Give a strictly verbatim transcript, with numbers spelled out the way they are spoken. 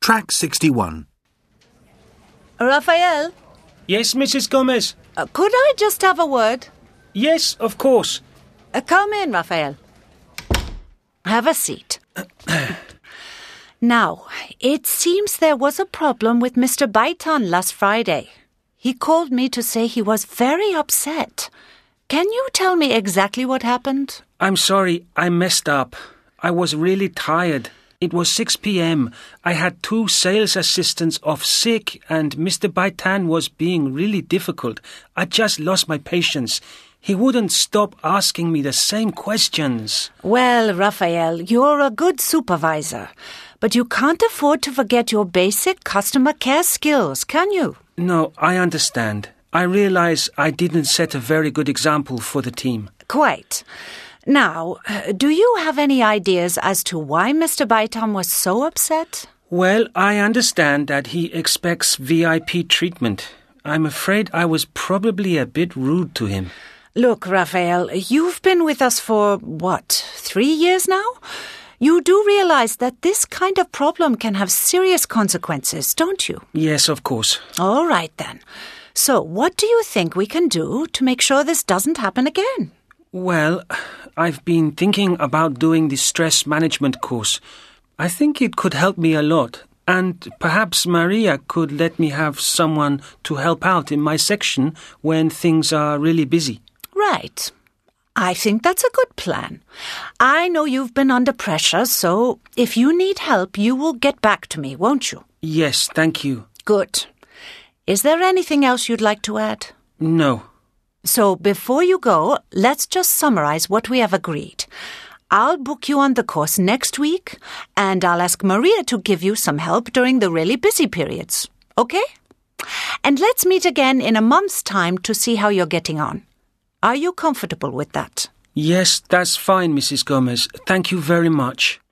Track sixty-one. Raphael? Yes, Missus Gomez? Uh, could I just have a word? Yes, of course. Uh, come in, Raphael. Have a seat. Now, it seems there was a problem with Mister Baitan last Friday. He called me to say he was very upset. Can you tell me exactly what happened? I'm sorry, I messed up. I was really tired. It was six p.m. I had two sales assistants off sick and Mister Baitan was being really difficult. I just lost my patience. He wouldn't stop asking me the same questions. Well, Raphael, you're a good supervisor, but you can't afford to forget your basic customer care skills, can you? No, I understand. I realize I didn't set a very good example for the team. Quite. Now, do you have any ideas as to why Mister Baitan was so upset? Well, I understand that he expects V I P treatment. I'm afraid I was probably a bit rude to him. Look, Raphael, you've been with us for, what, three years now? You do realize that this kind of problem can have serious consequences, don't you? Yes, of course. All right, then. So, what do you think we can do to make sure this doesn't happen again? Well, I've been thinking about doing the stress management course. I think it could help me a lot. And perhaps Maria could let me have someone to help out in my section when things are really busy. Right. I think that's a good plan. I know you've been under pressure, so if you need help, you will get back to me, won't you? Yes, thank you. Good. Is there anything else you'd like to add? No. So before you go, let's just summarize what we have agreed. I'll book you on the course next week, and I'll ask Maria to give you some help during the really busy periods. Okay? And let's meet again in a month's time to see how you're getting on. Are you comfortable with that? Yes, that's fine, Missus Gomez. Thank you very much.